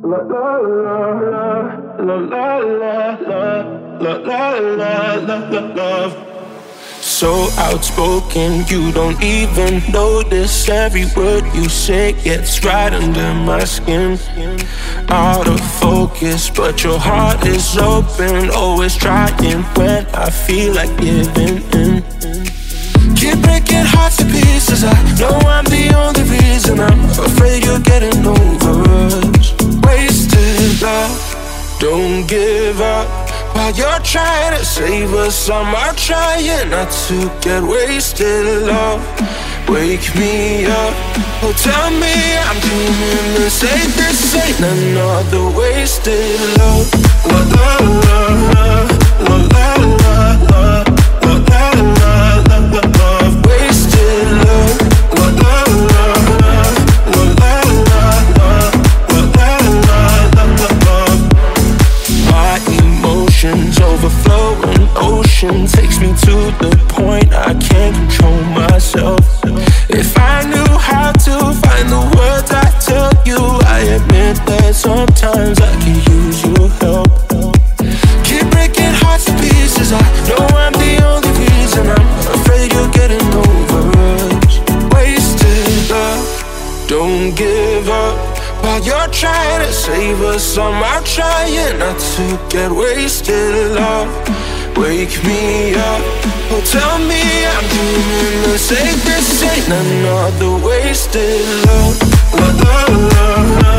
La la la la la la la la la la la love. So outspoken, you don't even notice. Every word you say gets right under my skin. Out of focus, but your heart is open. Always trying when I feel like giving in. Keep breaking hearts to pieces. I know I'm the only reason. I'm afraid you're getting over us. Wasted love, don't give up. While you're trying to save us, I'm trying not to get wasted. Love, wake me up. Oh, tell me I'm dreaming this. This ain't another wasted love. La la la la la la la la la la la love. Wasted love. La la la la la la la la la love. My emotions overflowing ocean takes me to the point I can't control myself. If I knew how to find the words I tell you, I admit that sometimes I can use your help. Keep breaking hearts to pieces. I know I'm the only reason. I'm afraid you're getting over us. Wasted love, don't give up. While you're trying to save us, I'm trying not to get wasted. Love, wake me up. Oh, tell me I'm dreaming this. This ain't another wasted love. La la la la.